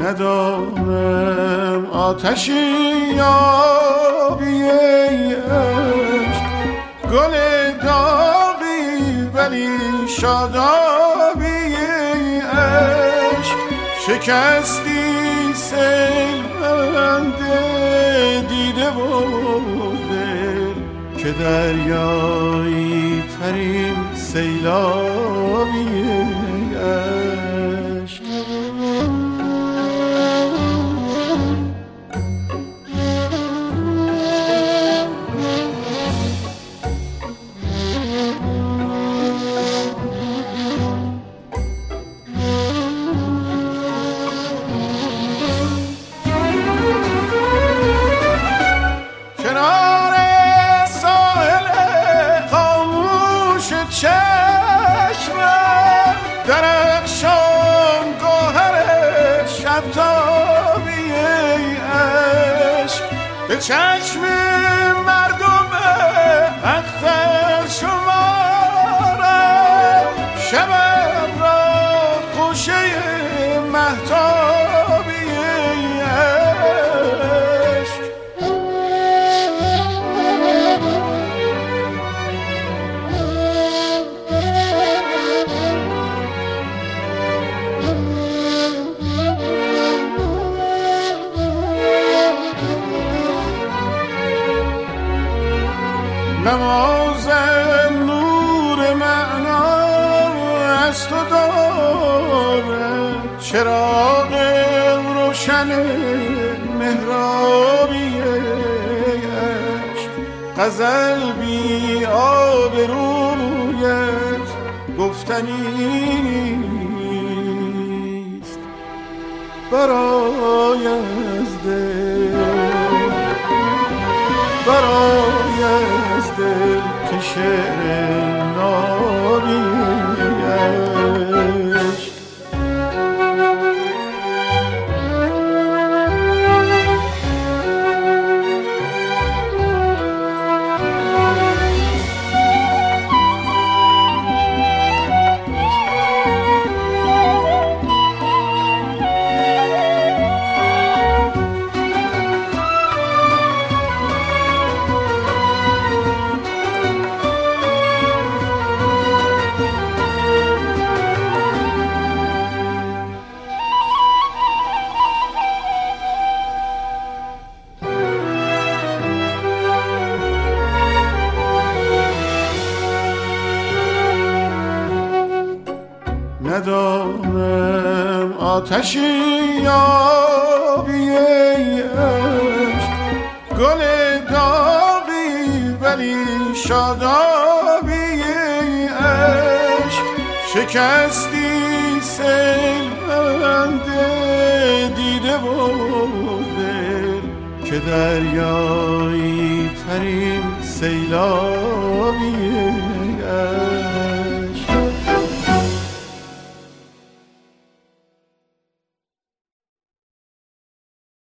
ندانم آتشی یا ای عشق، گل داغی ولی شادابی ای عشق، شکستی سیلبند دیده و دل که دریایی ترین سیلابی ای عشق. چشم مردم اختر شمارم، شبم را خوشه مهتابی ای عشق. نمازم نور معنا از تو دارد، چراغ روشن مهرابی ای عشق. غزل بی آبرویت گفتنی نیست برای از دل، برای از دل که شعر نابی عشق. ندانم آتشی یابی ای عشق، گل داغی ولی شادابی ای عشق، شکستی سیلبند دیده و دل که دریایی ترین سیلابی ای عشق.